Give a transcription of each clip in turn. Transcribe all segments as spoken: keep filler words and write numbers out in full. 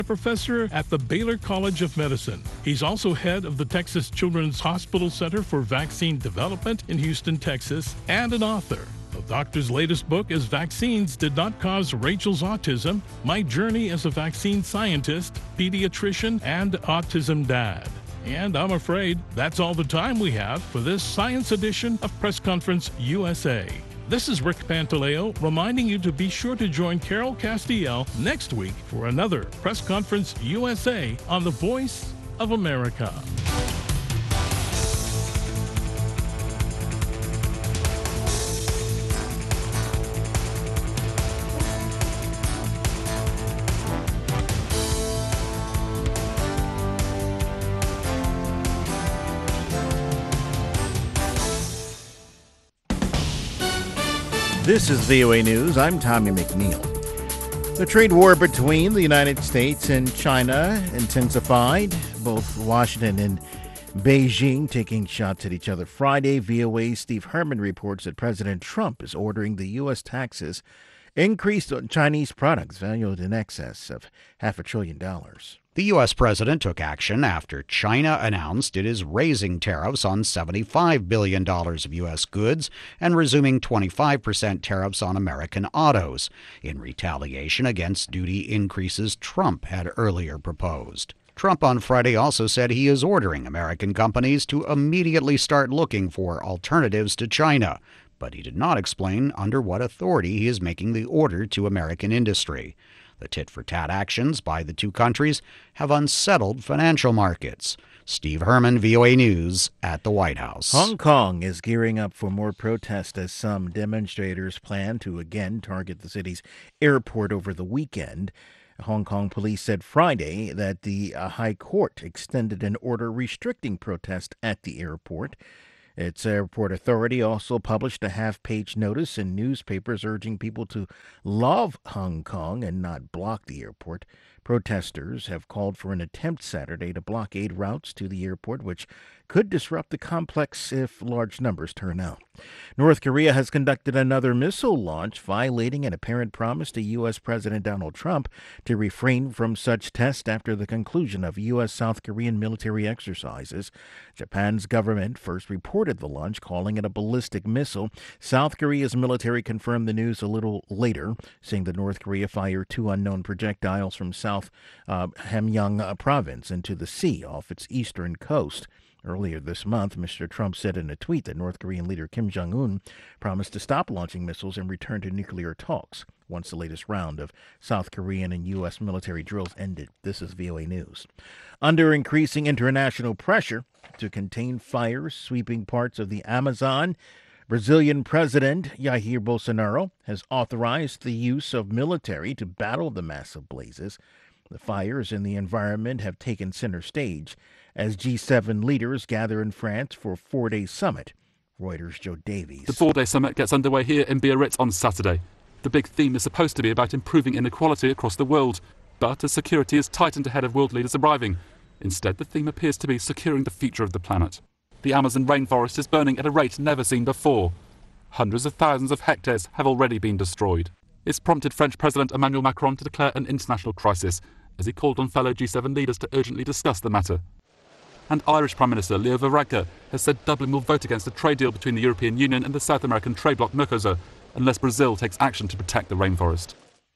a professor at the Baylor College of Medicine. He's also head of the Texas Children's Hospital Center for Vaccine Development in Houston, Texas, and an author. The doctor's latest book is Vaccines Did Not Cause Rachel's Autism: My Journey as a Vaccine Scientist, Pediatrician, and Autism Dad. And I'm afraid that's all the time we have for this science edition of Press Conference U S A. This is Rick Pantaleo reminding you to be sure to join Carol Castiel next week for another Press Conference U S A on the Voice of America. This is V O A News. I'm Tommy McNeil. The trade war between the United States and China intensified, both Washington and Beijing taking shots at each other Friday. V O A's Steve Herman reports that President Trump is ordering the U S taxes increased on Chinese products valued in excess of half a trillion dollars. The U S president took action after China announced it is raising tariffs on seventy-five billion dollars of U S goods and resuming twenty-five percent tariffs on American autos, in retaliation against duty increases Trump had earlier proposed. Trump on Friday also said he is ordering American companies to immediately start looking for alternatives to China, but he did not explain under what authority he is making the order to American industry. The tit-for-tat actions by the two countries have unsettled financial markets. Steve Herman, V O A News, at the White House. Hong Kong is gearing up for more protests as some demonstrators plan to again target the city's airport over the weekend. Hong Kong police said Friday that the uh, High Court extended an order restricting protest at the airport. Its airport authority also published a half-page notice in newspapers urging people to love Hong Kong and not block the airport. Protesters have called for an attempt Saturday to blockade routes to the airport, which could disrupt the complex if large numbers turn out. North Korea has conducted another missile launch, violating an apparent promise to U S. President Donald Trump to refrain from such tests after the conclusion of U S.-South Korean military exercises. Japan's government first reported the launch, calling it a ballistic missile. South Korea's military confirmed the news a little later, saying that North Korea fired two unknown projectiles from South uh, Hamgyong uh, province into the sea off its eastern coast. Earlier this month, Mister Trump said in a tweet that North Korean leader Kim Jong-un promised to stop launching missiles and return to nuclear talks once the latest round of South Korean and U S military drills ended. This is V O A News. Under increasing international pressure to contain fires sweeping parts of the Amazon, Brazilian President Jair Bolsonaro has authorized the use of military to battle the massive blazes. The fires in the environment have taken center stage as G seven leaders gather in France for a four-day summit. Reuters' Joe Davies. The four-day summit gets underway here in Biarritz on Saturday. The big theme is supposed to be about improving inequality across the world, but as security is tightened ahead of world leaders arriving, instead the theme appears to be securing the future of the planet. The Amazon rainforest is burning at a rate never seen before. Hundreds of thousands of hectares have already been destroyed. It's prompted French President Emmanuel Macron to declare an international crisis, as he called on fellow G seven leaders to urgently discuss the matter. And Irish Prime Minister Leo Varadkar has said Dublin will vote against a trade deal between the European Union and the South American trade bloc Mercosur unless Brazil takes action to protect the rainforest.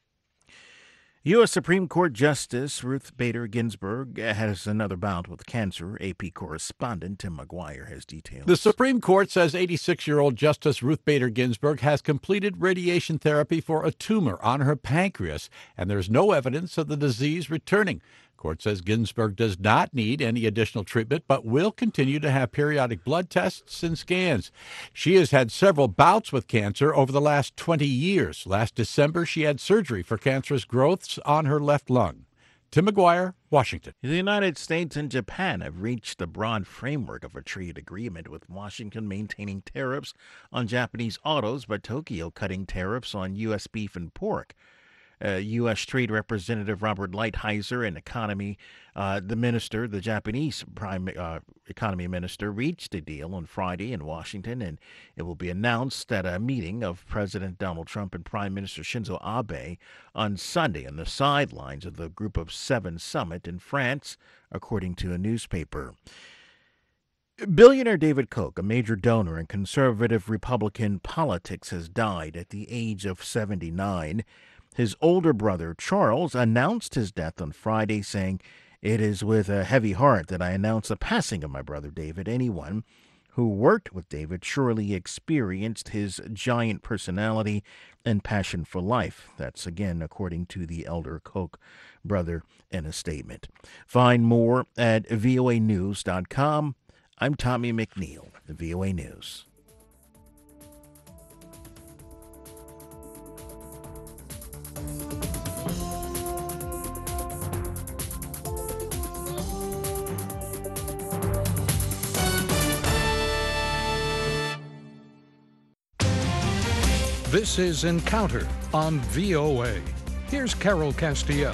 U S. Supreme Court Justice Ruth Bader Ginsburg has another bout with cancer. A P correspondent Tim McGuire has details. The Supreme Court says eighty-six-year-old Justice Ruth Bader Ginsburg has completed radiation therapy for a tumor on her pancreas, and there's no evidence of the disease returning. Court says Ginsburg does not need any additional treatment, but will continue to have periodic blood tests and scans. She has had several bouts with cancer over the last twenty years. Last December, she had surgery for cancerous growths on her left lung. Tim McGuire, Washington. The United States and Japan have reached the broad framework of a trade agreement, with Washington maintaining tariffs on Japanese autos, but Tokyo cutting tariffs on U S beef and pork. Uh, U S. Trade Representative Robert Lighthizer and economy, uh, the minister, the Japanese prime uh, economy minister, reached a deal on Friday in Washington, and it will be announced at a meeting of President Donald Trump and Prime Minister Shinzo Abe on Sunday on the sidelines of the Group of Seven summit in France, according to a newspaper. Billionaire David Koch, a major donor in conservative Republican politics, has died at the age of seventy-nine. His older brother, Charles, announced his death on Friday, saying, "It is with a heavy heart that I announce the passing of my brother David. Anyone who worked with David surely experienced his giant personality and passion for life." That's again according to the elder Koch brother in a statement. Find more at V O A news dot com. I'm Tommy McNeil, V O A News. This is Encounter on V O A. Here's Carol Castiel.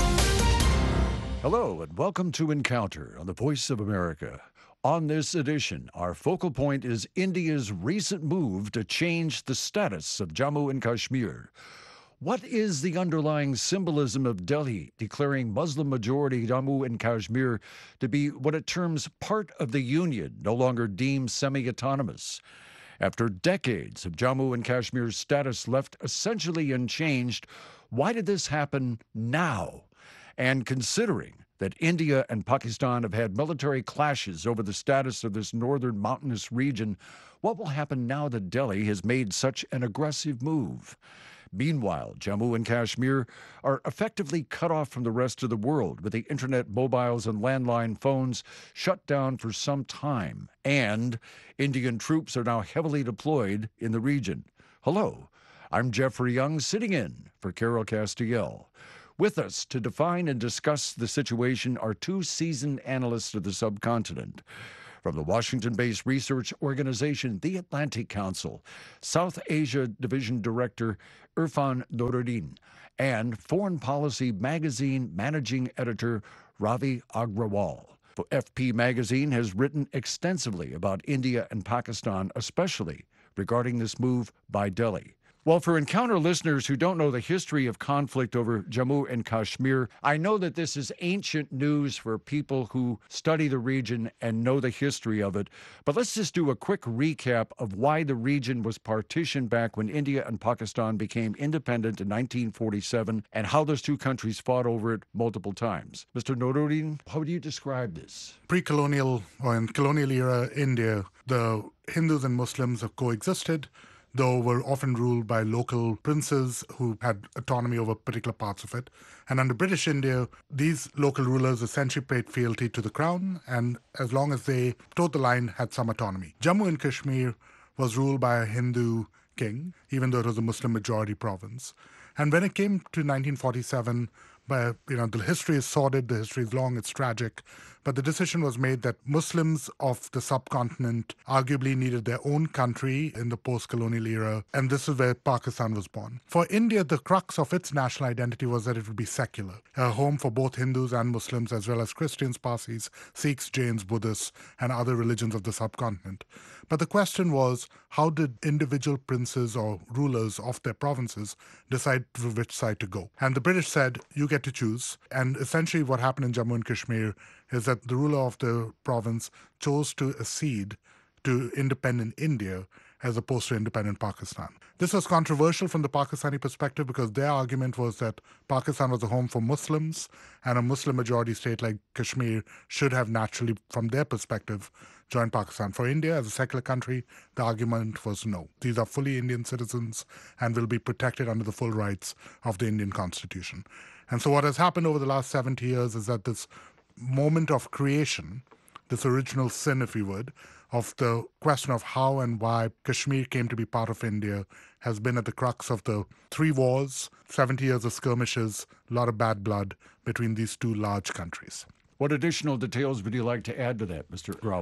Hello, and welcome to Encounter on the Voice of America. On this edition, our focal point is India's recent move to change the status of Jammu and Kashmir. What is the underlying symbolism of Delhi declaring Muslim-majority Jammu and Kashmir to be what it terms part of the Union, no longer deemed semi-autonomous? After decades of Jammu and Kashmir's status left essentially unchanged, why did this happen now? And considering that India and Pakistan have had military clashes over the status of this northern mountainous region, what will happen now that Delhi has made such an aggressive move? Meanwhile, Jammu and Kashmir are effectively cut off from the rest of the world, with the internet, mobiles, and landline phones shut down for some time. And Indian troops are now heavily deployed in the region. Hello, I'm Jeffrey Young, sitting in for Carol Castiel. With us to define and discuss the situation are two seasoned analysts of the subcontinent. From the Washington-based research organization, The Atlantic Council, South Asia Division Director Irfan Noruddin, and Foreign Policy Magazine Managing Editor Ravi Agrawal. F P Magazine has written extensively about India and Pakistan, especially regarding this move by Delhi. Well, for Encounter listeners who don't know the history of conflict over Jammu and Kashmir, I know that this is ancient news for people who study the region and know the history of it. But let's just do a quick recap of why the region was partitioned back when India and Pakistan became independent in nineteen forty-seven and how those two countries fought over it multiple times. Mister Noruddin, how would you describe this? Pre-colonial or in colonial era India, the Hindus and Muslims have coexisted, though were often ruled by local princes who had autonomy over particular parts of it. And under British India, these local rulers essentially paid fealty to the crown, and as long as they towed the line, had some autonomy. Jammu and Kashmir was ruled by a Hindu king, even though it was a Muslim-majority province. And when it came to nineteen forty-seven, by, you know, the history is sordid, the history is long, it's tragic, but the decision was made that Muslims of the subcontinent arguably needed their own country in the post-colonial era, and this is where Pakistan was born. For India, the crux of its national identity was that it would be secular, a home for both Hindus and Muslims, as well as Christians, Parsis, Sikhs, Jains, Buddhists, and other religions of the subcontinent. But the question was, how did individual princes or rulers of their provinces decide to which side to go? And the British said, you get to choose. And essentially what happened in Jammu and Kashmir is that the ruler of the province chose to accede to independent India as opposed to independent Pakistan. This was controversial from the Pakistani perspective because their argument was that Pakistan was a home for Muslims, and a Muslim-majority state like Kashmir should have naturally, from their perspective, joined Pakistan. For India, as a secular country, the argument was no. These are fully Indian citizens and will be protected under the full rights of the Indian Constitution. And so what has happened over the last seventy years is that this moment of creation, this original sin, if you would, of the question of how and why Kashmir came to be part of India has been at the crux of the three wars, seventy years of skirmishes, a lot of bad blood between these two large countries. What additional details would you like to add to that, Mister Agrawal?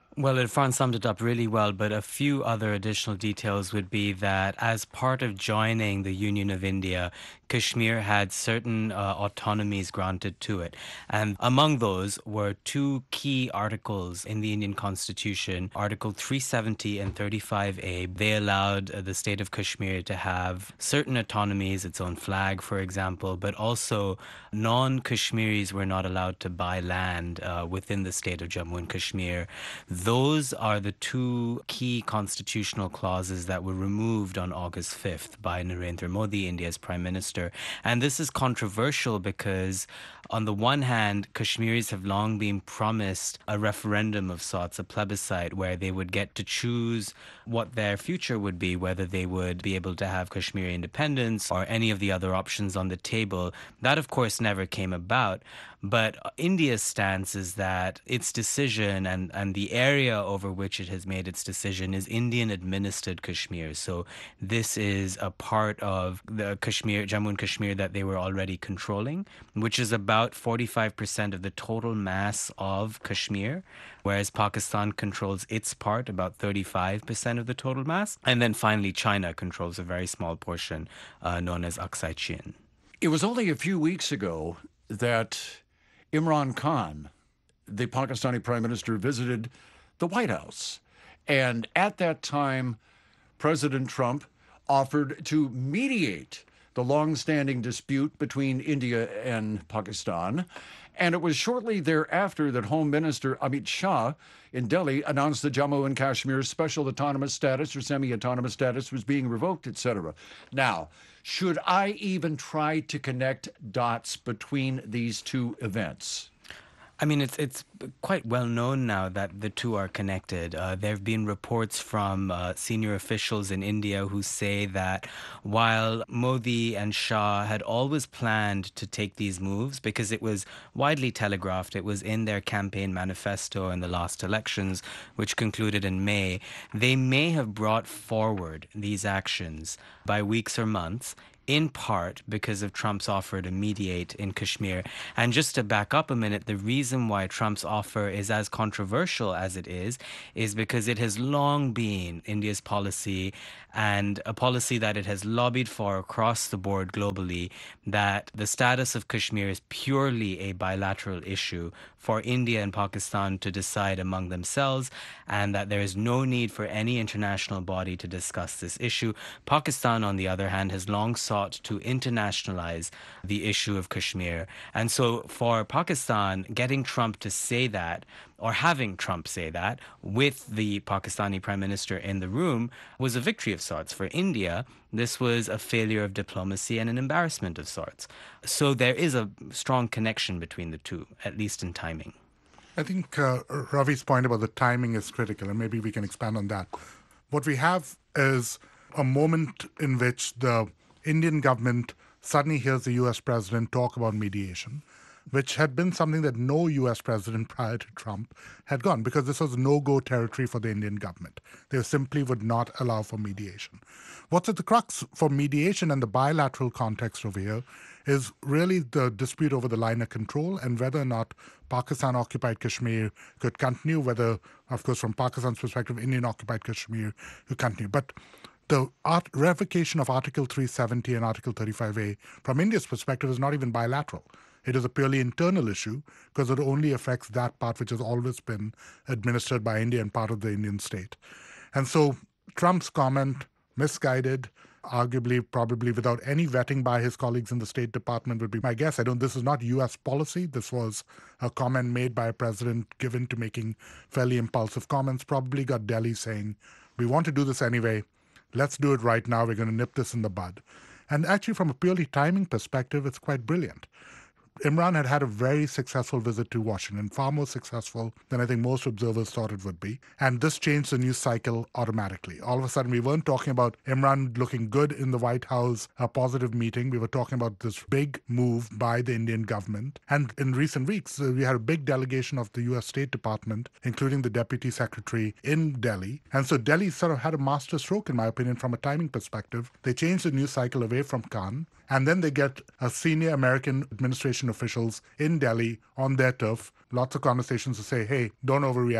Well, Irfan summed it up really well, but a few other additional details would be that as part of joining the Union of India, Kashmir had certain uh, autonomies granted to it. And among those were two key articles in the Indian Constitution, Article three seventy and thirty-five A. They allowed uh, the state of Kashmir to have certain autonomies, its own flag, for example, but also non-Kashmiris were not allowed to buy land uh, within the state of Jammu and Kashmir. Those are the two key constitutional clauses that were removed on August fifth by Narendra Modi, India's Prime Minister. And this is controversial because, on the one hand, Kashmiris have long been promised a referendum of sorts, a plebiscite, where they would get to choose what their future would be, whether they would be able to have Kashmiri independence or any of the other options on the table. That, of course, never came about. But India's stance is that its decision and, and the area over which it has made its decision is Indian-administered Kashmir. So this is a part of the Kashmir, Jammu and Kashmir that they were already controlling, which is about forty-five percent of the total mass of Kashmir, whereas Pakistan controls its part, about thirty-five percent of the total mass. And then finally, China controls a very small portion uh, known as Aksai Chin. It was only a few weeks ago that Imran Khan, the Pakistani prime minister, visited the White House. And at that time, President Trump offered to mediate the long-standing dispute between India and Pakistan. And it was shortly thereafter that Home Minister Amit Shah in Delhi announced that Jammu and Kashmir's special autonomous status or semi-autonomous status was being revoked, et cetera. Now, should I even try to connect dots between these two events? I mean, it's it's quite well known now that the two are connected. Uh, there have been reports from uh, senior officials in India who say that while Modi and Shah had always planned to take these moves, because it was widely telegraphed, it was in their campaign manifesto in the last elections, which concluded in May, they may have brought forward these actions by weeks or months, in part because of Trump's offer to mediate in Kashmir. And just to back up a minute, the reason why Trump's offer is as controversial as it is, is because it has long been India's policy, and a policy that it has lobbied for across the board globally, that the status of Kashmir is purely a bilateral issue for India and Pakistan to decide among themselves, and that there is no need for any international body to discuss this issue. Pakistan, on the other hand, has long sought to internationalize the issue of Kashmir. And so for Pakistan, getting Trump to say that, or having Trump say that, with the Pakistani Prime Minister in the room, was a victory of sorts. For India, this was a failure of diplomacy and an embarrassment of sorts. So there is a strong connection between the two, at least in timing. I think uh, Ravi's point about the timing is critical, and maybe we can expand on that. What we have is a moment in which the Indian government suddenly hears the U S president talk about mediation, which had been something that no U S president prior to Trump had gone, because this was no-go territory for the Indian government. They simply would not allow for mediation. What's at the crux for mediation and the bilateral context over here is really the dispute over the line of control and whether or not Pakistan-occupied Kashmir could continue, whether, of course, from Pakistan's perspective, Indian-occupied Kashmir could continue. But the art revocation of Article three seventy and Article thirty-five A, from India's perspective, is not even bilateral. It is a purely internal issue because it only affects that part which has always been administered by India and part of the Indian state. And so Trump's comment, misguided, arguably probably without any vetting by his colleagues in the State Department would be my guess. I don't, this is not U S policy. This was a comment made by a president given to making fairly impulsive comments, probably got Delhi saying, we want to do this anyway. Let's do it right now. We're going to nip this in the bud. And actually, from a purely timing perspective, it's quite brilliant. Imran had had a very successful visit to Washington, far more successful than I think most observers thought it would be. And this changed the news cycle automatically. All of a sudden, we weren't talking about Imran looking good in the White House, a positive meeting. We were talking about this big move by the Indian government. And in recent weeks, uh, we had a big delegation of the U S State Department, including the Deputy Secretary in Delhi. And so Delhi sort of had a master stroke, in my opinion, from a timing perspective. They changed the news cycle away from Khan. And then they get a senior American administration officials in Delhi on their turf, lots of conversations to say, hey, don't overreact,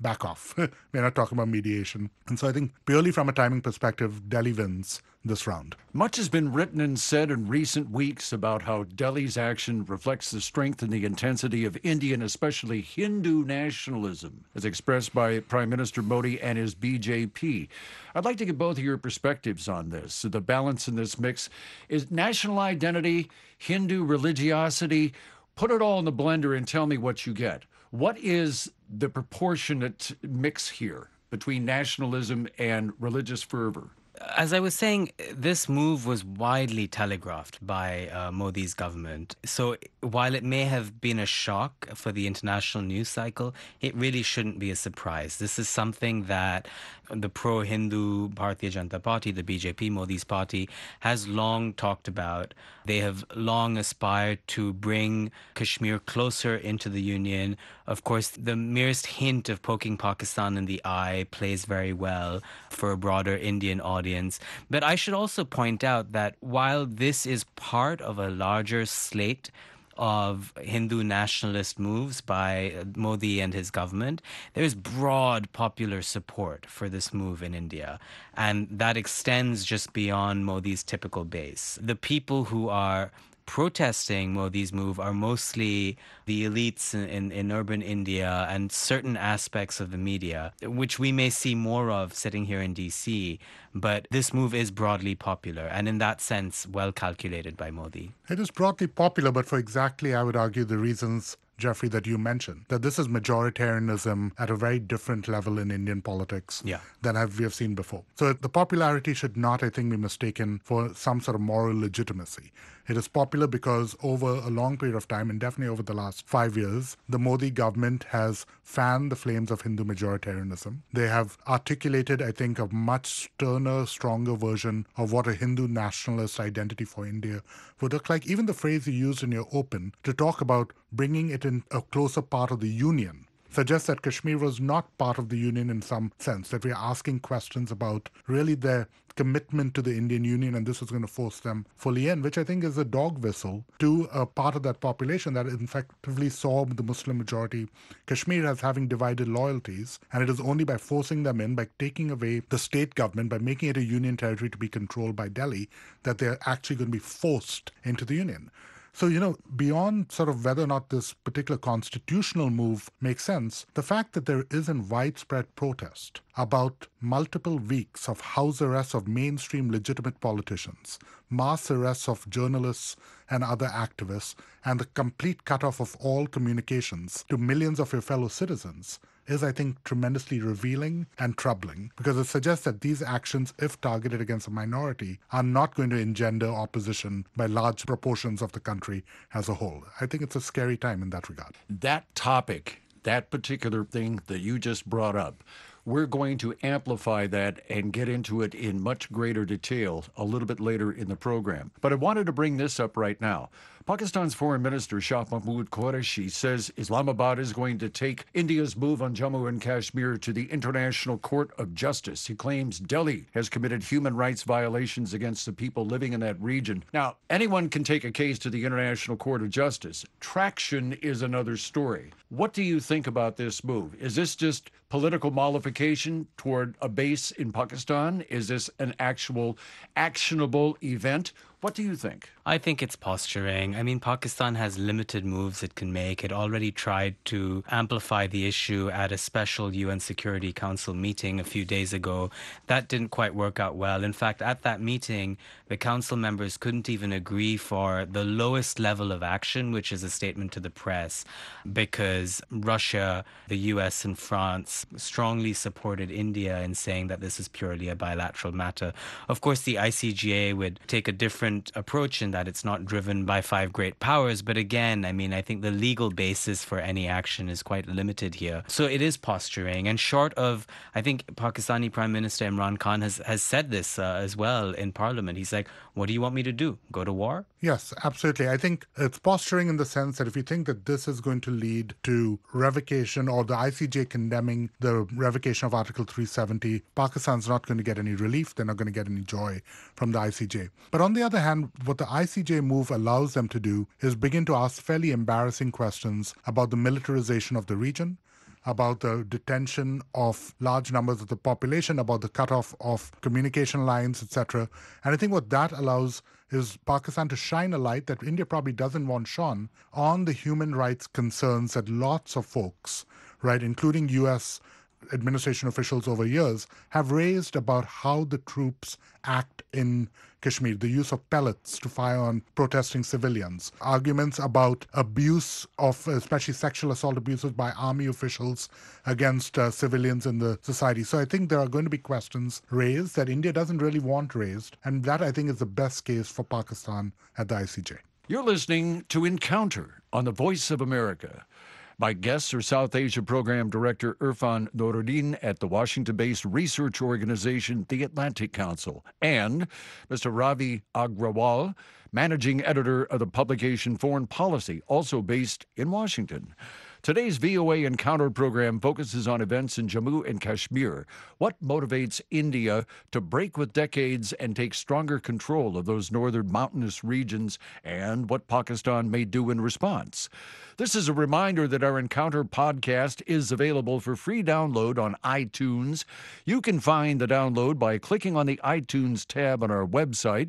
back off. We're not talking about mediation. And so I think purely from a timing perspective, Delhi wins this round. Much has been written and said in recent weeks about how Delhi's action reflects the strength and the intensity of Indian, especially Hindu nationalism, as expressed by Prime Minister Modi and his B J P. I'd like to get both of your perspectives on this. So the balance in this mix is national identity, Hindu religiosity. Put it all in the blender and tell me what you get. What is the proportionate mix here between nationalism and religious fervor? As I was saying, this move was widely telegraphed by uh, Modi's government. So while it may have been a shock for the international news cycle, it really shouldn't be a surprise. This is something that the pro-Hindu Bharatiya Janata Party, the B J P, Modi's party, has long talked about. They have long aspired to bring Kashmir closer into the Union. Of course, the merest hint of poking Pakistan in the eye plays very well for a broader Indian audience. But I should also point out that while this is part of a larger slate of Hindu nationalist moves by Modi and his government, there's broad popular support for this move in India. And that extends just beyond Modi's typical base. The people who are protesting Modi's move are mostly the elites in, in, in urban India and certain aspects of the media, which we may see more of sitting here in D C. But this move is broadly popular and in that sense well calculated by Modi. It is broadly popular, but for exactly, I would argue, the reasons, Jeffrey, that you mentioned, that this is majoritarianism at a very different level in Indian politics yeah. than have we have seen before. So the popularity should not, I think, be mistaken for some sort of moral legitimacy. It is popular because over a long period of time, and definitely over the last five years, the Modi government has fanned the flames of Hindu majoritarianism. They have articulated, I think, a much sterner, stronger version of what a Hindu nationalist identity for India would look like. Even the phrase you used in your open to talk about bringing it in a closer part of the union suggests that Kashmir was not part of the union in some sense, that we are asking questions about really their commitment to the Indian Union, and this is going to force them fully in, which I think is a dog whistle to a part of that population that effectively saw the Muslim majority Kashmir as having divided loyalties, and it is only by forcing them in, by taking away the state government, by making it a union territory to be controlled by Delhi, that they're actually going to be forced into the union. So, you know, beyond sort of whether or not this particular constitutional move makes sense, the fact that there isn't widespread protest about multiple weeks of house arrests of mainstream legitimate politicians, mass arrests of journalists and other activists, and the complete cutoff of all communications to millions of your fellow citizens is, I think, tremendously revealing and troubling, because it suggests that these actions, if targeted against a minority, are not going to engender opposition by large proportions of the country as a whole. I think it's a scary time in that regard. That topic, that particular thing that you just brought up, we're going to amplify that and get into it in much greater detail a little bit later in the program. But I wanted to bring this up right now. Pakistan's Foreign Minister Shah Mahmood Qureshi says Islamabad is going to take India's move on Jammu and Kashmir to the International Court of Justice. He claims Delhi has committed human rights violations against the people living in that region. Now, anyone can take a case to the International Court of Justice. Traction is another story. What do you think about this move? Is this just political mollification toward a base in Pakistan? Is this an actual actionable event? What do you think? I think it's posturing. I mean, Pakistan has limited moves it can make. It already tried to amplify the issue at a special U N Security Council meeting a few days ago. That didn't quite work out well. In fact, at that meeting, the council members couldn't even agree for the lowest level of action, which is a statement to the press, because Russia, the U S, and France strongly supported India in saying that this is purely a bilateral matter. Of course, the I C G A would take a different approach in that it's not driven by five great powers. But again, I mean, I think the legal basis for any action is quite limited here. So it is posturing. And short of, I think Pakistani Prime Minister Imran Khan has, has said this uh, as well in Parliament. He's like, what do you want me to do? Go to war? Yes, absolutely. I think it's posturing in the sense that if you think that this is going to lead to revocation or the I C J condemning the revocation of Article three seventy, Pakistan's not going to get any relief. They're not going to get any joy from the I C J. But on the other hand, what the I C J move allows them to do is begin to ask fairly embarrassing questions about the militarization of the region, about the detention of large numbers of the population, about the cutoff of communication lines, et cetera. And I think what that allows is Pakistan to shine a light that India probably doesn't want shone on the human rights concerns that lots of folks, right, including U S administration officials over years, have raised about how the troops act in Kashmir, the use of pellets to fire on protesting civilians, arguments about abuse of, especially sexual assault abuses by army officials against uh, civilians in the society. So I think there are going to be questions raised that India doesn't really want raised, and that I think is the best case for Pakistan at the I C J. You're listening to Encounter on the Voice of America. My guests are South Asia Program Director Irfan Noruddin at the Washington-based research organization The Atlantic Council, and Mister Ravi Agrawal, Managing Editor of the publication Foreign Policy, also based in Washington. Today's V O A Encounter program focuses on events in Jammu and Kashmir. What motivates India to break with decades and take stronger control of those northern mountainous regions, and what Pakistan may do in response? This is a reminder that our Encounter podcast is available for free download on iTunes. You can find the download by clicking on the iTunes tab on our website,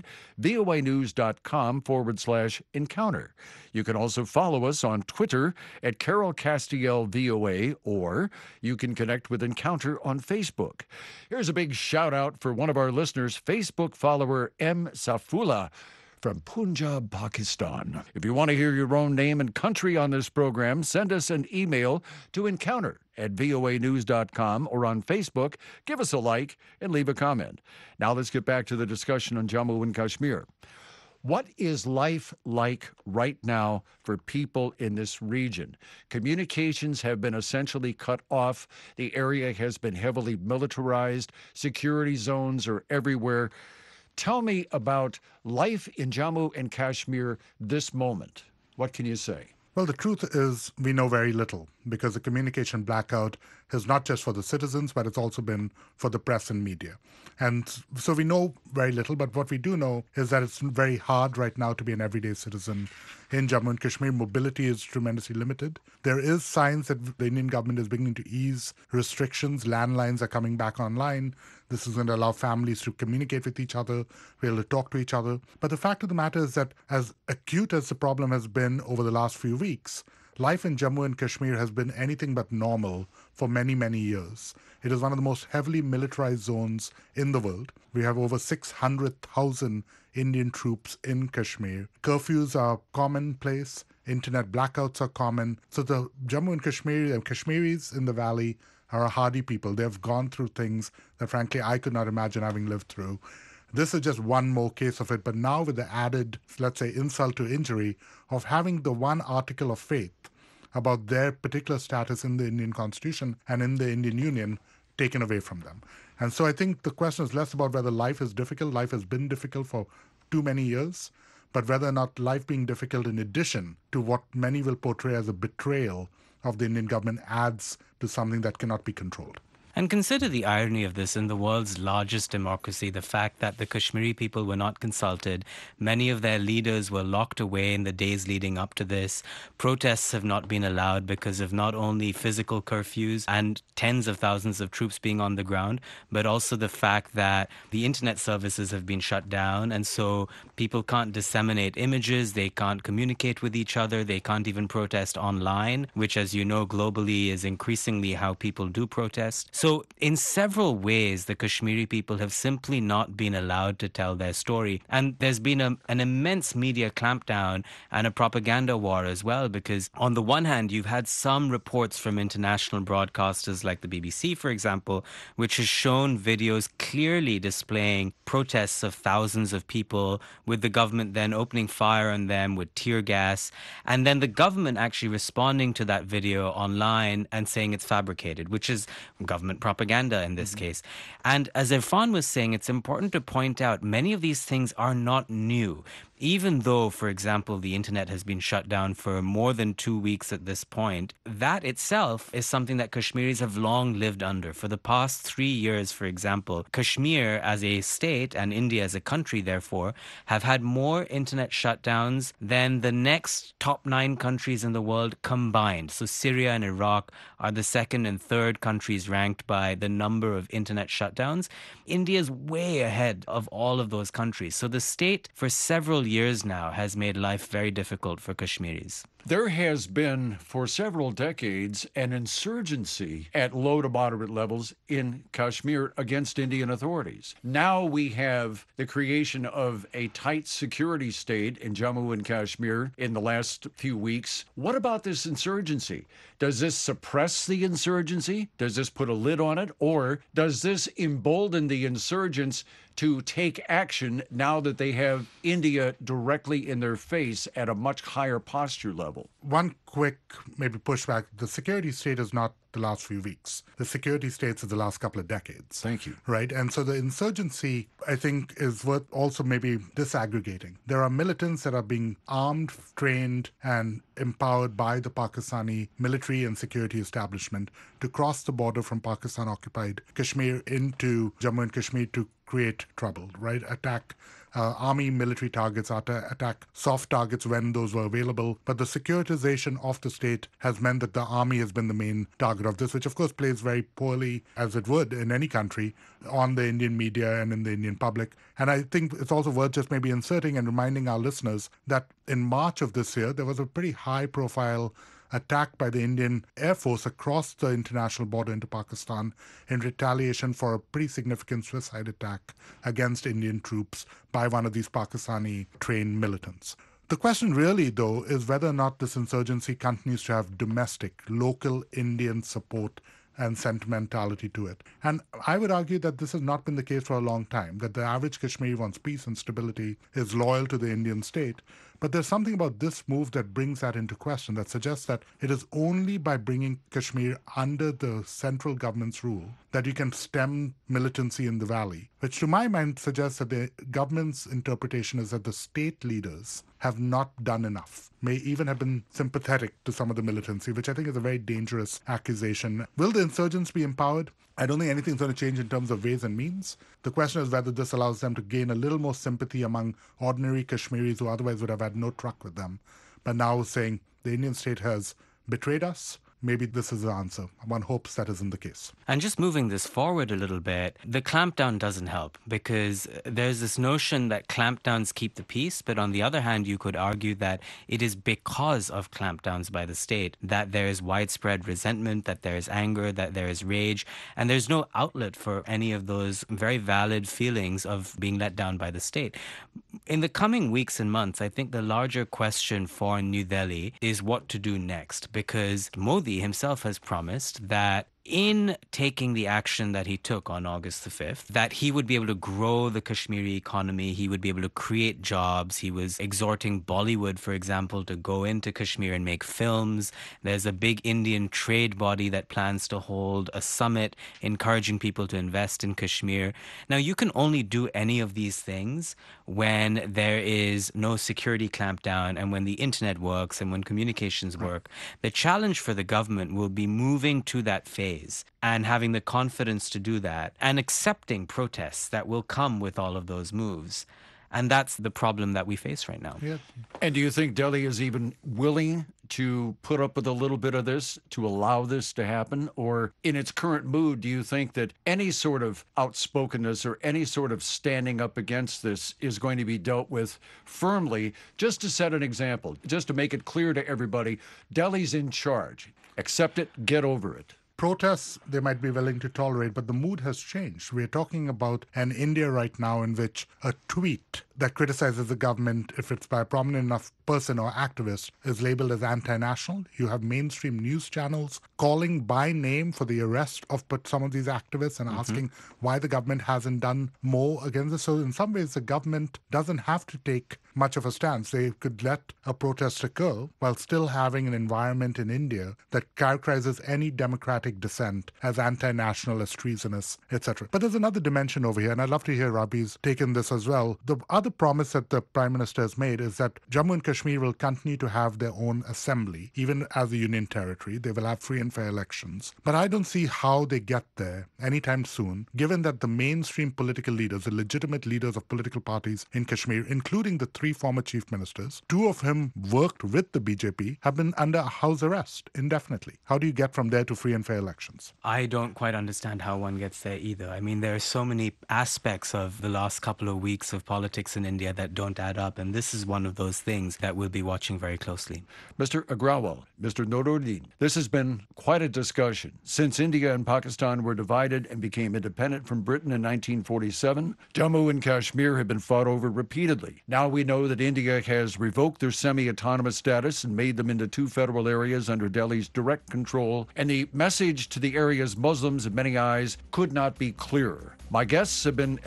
voanews.com forward slash encounter. You can also follow us on Twitter at Carol Castiel V O A, or you can connect with Encounter on Facebook. Here's a big shout out for one of our listeners, Facebook follower M. Safula from Punjab, Pakistan. If you want to hear your own name and country on this program, send us an email to encounter at voa news dot com, or on Facebook, give us a like and leave a comment. Now let's get back to the discussion on Jammu and Kashmir. What is life like right now for people in this region? Communications have been essentially cut off. The area has been heavily militarized. Security zones are everywhere. Tell me about life in Jammu and Kashmir this moment. What can you say? Well, the truth is we know very little, because the communication blackout is not just for the citizens, but it's also been for the press and media. And so we know very little, but what we do know is that it's very hard right now to be an everyday citizen in Jammu and Kashmir. Mobility is tremendously limited. There is signs that the Indian government is beginning to ease restrictions. Landlines are coming back online. This is going to allow families to communicate with each other, be able to talk to each other. But the fact of the matter is that as acute as the problem has been over the last few weeks, life in Jammu and Kashmir has been anything but normal for many, many years. It is one of the most heavily militarized zones in the world. We have over six hundred thousand Indian troops in Kashmir. Curfews are commonplace. Internet blackouts are common. So the Jammu and Kashmir and Kashmiris in the valley are a hardy people. They've gone through things that, frankly, I could not imagine having lived through. This is just one more case of it. But now with the added, let's say, insult to injury of having the one article of faith about their particular status in the Indian Constitution and in the Indian Union taken away from them. And so I think the question is less about whether life is difficult. Life has been difficult for too many years, but whether or not life being difficult in addition to what many will portray as a betrayal of the Indian government adds to something that cannot be controlled. And consider the irony of this in the world's largest democracy, the fact that the Kashmiri people were not consulted. Many of their leaders were locked away in the days leading up to this. Protests have not been allowed because of not only physical curfews and tens of thousands of troops being on the ground, but also the fact that the internet services have been shut down. And so people can't disseminate images, they can't communicate with each other, they can't even protest online, which, as you know, globally is increasingly how people do protest. So in several ways, the Kashmiri people have simply not been allowed to tell their story. And there's been a, an immense media clampdown and a propaganda war as well, because on the one hand, you've had some reports from international broadcasters like the B B C, for example, which has shown videos clearly displaying protests of thousands of people, with the government then opening fire on them with tear gas, and then the government actually responding to that video online and saying it's fabricated, which is government propaganda in this mm-hmm. case. And as Irfan was saying, it's important to point out many of these things are not new. Even though, for example, the internet has been shut down for more than two weeks at this point, that itself is something that Kashmiris have long lived under. For the past three years, for example, Kashmir as a state and India as a country, therefore, have had more internet shutdowns than the next top nine countries in the world combined. So Syria and Iraq are the second and third countries ranked by the number of internet shutdowns. India is way ahead of all of those countries. So the state, for several years now, has made life very difficult for Kashmiris. There has been, for several decades, an insurgency at low to moderate levels in Kashmir against Indian authorities. Now we have the creation of a tight security state in Jammu and Kashmir in the last few weeks. What about this insurgency? Does this suppress the insurgency? Does this put a lid on it? Or does this embolden the insurgents to take action now that they have India directly in their face at a much higher posture level? One quick maybe pushback. The security state is not the last few weeks. The security states of the last couple of decades. Thank you. Right? And so the insurgency, I think, is worth also maybe disaggregating. There are militants that are being armed, trained, and empowered by the Pakistani military and security establishment to cross the border from Pakistan-occupied Kashmir into Jammu and Kashmir to create trouble, right? Attack uh, army military targets, atta- attack soft targets when those were available. But the securitization of the state has meant that the army has been the main target of this, which of course plays very poorly, as it would in any country, on the Indian media and in the Indian public. And I think it's also worth just maybe inserting and reminding our listeners that in March of this year, there was a pretty high-profile attack by the Indian Air Force across the international border into Pakistan in retaliation for a pretty significant suicide attack against Indian troops by one of these Pakistani trained militants. The question really, though, is whether or not this insurgency continues to have domestic, local Indian support and sentimentality to it. And I would argue that this has not been the case for a long time, that the average Kashmiri wants peace and stability, is loyal to the Indian state. But there's something about this move that brings that into question, that suggests that it is only by bringing Kashmir under the central government's rule that you can stem militancy in the valley, which to my mind suggests that the government's interpretation is that the state leaders have not done enough, may even have been sympathetic to some of the militancy, which I think is a very dangerous accusation. Will the insurgents be empowered? I don't think anything's going to change in terms of ways and means. The question is whether this allows them to gain a little more sympathy among ordinary Kashmiris who otherwise would have had no truck with them. But now saying the Indian state has betrayed us, maybe this is the answer. One hopes that isn't the case. And just moving this forward a little bit, the clampdown doesn't help because there's this notion that clampdowns keep the peace, but on the other hand, you could argue that it is because of clampdowns by the state that there is widespread resentment, that there is anger, that there is rage, and there's no outlet for any of those very valid feelings of being let down by the state. In the coming weeks and months, I think the larger question for New Delhi is what to do next, because Modi himself has promised that in taking the action that he took on August the fifth, that he would be able to grow the Kashmiri economy, he would be able to create jobs. He was exhorting Bollywood, for example, to go into Kashmir and make films. There's a big Indian trade body that plans to hold a summit encouraging people to invest in Kashmir. Now, you can only do any of these things when there is no security clampdown and when the internet works and when communications work. The challenge for the government will be moving to that phase and having the confidence to do that and accepting protests that will come with all of those moves. And that's the problem that we face right now. Yeah. And do you think Delhi is even willing to put up with a little bit of this, to allow this to happen? Or in its current mood, do you think that any sort of outspokenness or any sort of standing up against this is going to be dealt with firmly? Just to set an example, just to make it clear to everybody, Delhi's in charge. Accept it, get over it. Protests they might be willing to tolerate, but the mood has changed. We're talking about an India right now in which a tweet that criticizes the government, if it's by a prominent enough person or activist, is labeled as anti-national. You have mainstream news channels calling by name for the arrest of some of these activists and mm-hmm. asking why the government hasn't done more against this. So in some ways, the government doesn't have to take much of a stance. They could let a protest occur while still having an environment in India that characterizes any democratic dissent as anti-national, as treasonous, et cetera. But there's another dimension over here, and I'd love to hear Rabi's take in this as well. The other other promise that the Prime Minister has made is that Jammu and Kashmir will continue to have their own assembly, even as a union territory. They will have free and fair elections. But I don't see how they get there anytime soon, given that the mainstream political leaders, the legitimate leaders of political parties in Kashmir, including the three former chief ministers, two of whom worked with the B J P, have been under house arrest indefinitely. How do you get from there to free and fair elections? I don't quite understand how one gets there either. I mean, there are so many aspects of the last couple of weeks of politics in India that don't add up, and this is one of those things that we'll be watching very closely. Mister Agrawal, Mister Noruddin, this has been quite a discussion. Since India and Pakistan were divided and became independent from Britain in nineteen forty-seven, Jammu and Kashmir have been fought over repeatedly. Now we know that India has revoked their semi-autonomous status and made them into two federal areas under Delhi's direct control, and the message to the area's Muslims in many eyes could not be clearer. My guests have been